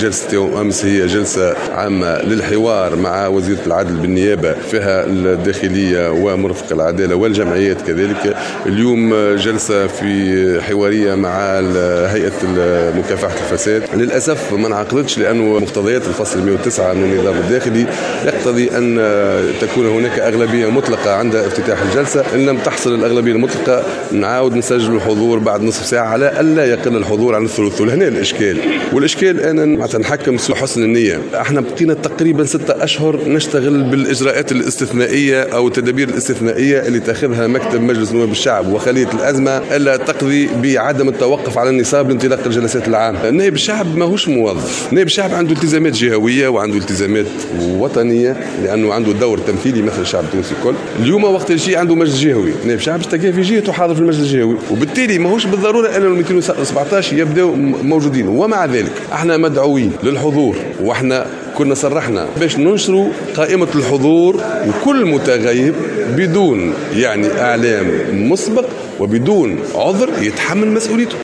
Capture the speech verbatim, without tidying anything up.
جلسة يوم أمس هي جلسة عامة للحوار مع وزيرة العدل بالنيابة، فيها الداخلية ومرفق العدالة والجمعيات كذلك. اليوم جلسة في حوارية مع هيئة مكافحة الفساد. للأسف ما انعقدتش لأنه مقتضيات الفصل مئة وتسعة من النظام الداخلي يقتضي أن تكون هناك أغلبية مطلقة عند افتتاح الجلسة. إن لم تحصل الأغلبية المطلقة نعاود نسجل الحضور بعد نصف ساعة على ألا يقل الحضور عن الثلث. هنا الإشكال، والإشكال أنا نحكم سوء حسن النية. احنا بقينا تقريبا ستة أشهر نشتغل بالإجراءات الاستثنائية أو التدابير الاستثنائية اللي تاخذها مكتب مجلس نواب الشعب وخلية الأزمة، ألا تقضي بعدم التوقف على النصاب لانطلاق الجلسات العامة. نائب الشعب ماهوش موظف، نائب الشعب عنده التزامات جهوية وعنده التزامات وطنية لأنه عنده دور تمثيلي مثل الشعب التونسي الكل. اليوم وقت الشيء عنده مجلس جهوي، نائب الشعب اشتكى في جهته حاضر في المجلس الجهوي، وبالتالي ماهوش بالضرورة أن مئتين وسبعطاش يبدأوا موجودين. ومع ذلك احنا مدعوين للحضور، واحنا كنا صرحنا باش ننشروا قائمة الحضور وكل متغيب بدون يعني إعلام مسبق وبدون عذر يتحمل مسؤوليته.